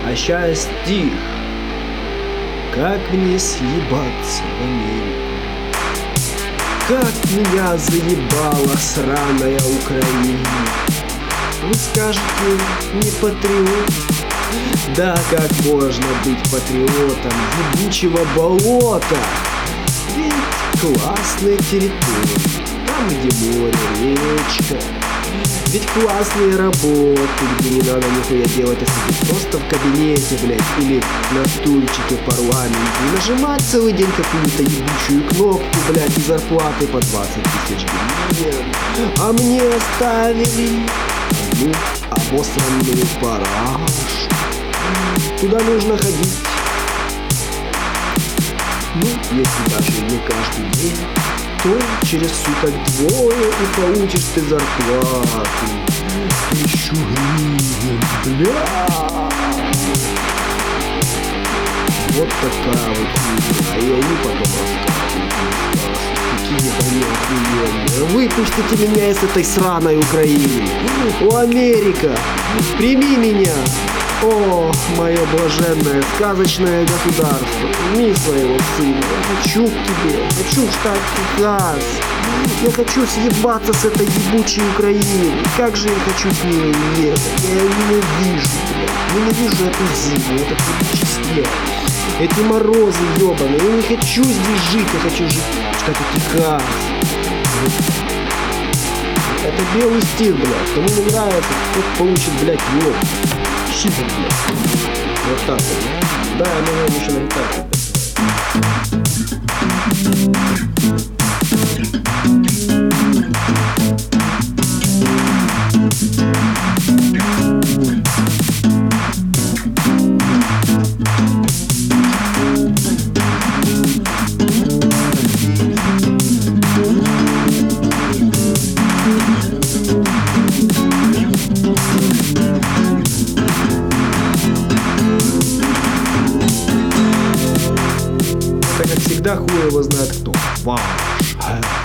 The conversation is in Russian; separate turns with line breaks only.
А щас стих. Как мне съебаться в Америку? Как меня заебала сраная Украина? Вы скажете, не патриот? Да как можно быть патриотом ебучего болота? Ведь классные территории, там где море, речка. Ведь классные работы, где не надо нихуя делать, а сидеть просто в кабинете, блядь, или на стульчике в парламенте и нажимать целый день какую-то ебучую кнопку, блядь, и зарплаты по 20 тысяч гривен. А мне оставили одну обосранную парашу. Туда нужно ходить. Ну, если даже не каждый день, то через суток двое и получишь ты зарплату 1000 гривен, бля. Вот такая вот хуйня. И они потом рассказывают, какие они охуенные. Выпустите меня из этой сраной Украины. О, Америка, прими меня. О, мое блаженное, сказочное государство, прими своего сына. Я хочу к тебе, хочу в штат Техас. Я хочу съебаться с этой ебучей Украины. Как же я хочу с ней ехать. Я ненавижу, блядь. Ненавижу эту зиму, этот ебучий снег. Эти морозы ебаные. Я не хочу здесь жить, я хочу жить в штате Техас. Это белый стиль, блядь. Кому не нравится, тот получит, блядь, лоб. Шипер, блядь. Вот так вот. Да, я могу еще на гитаре. Это, как всегда, хуй его знает кто. Ваш.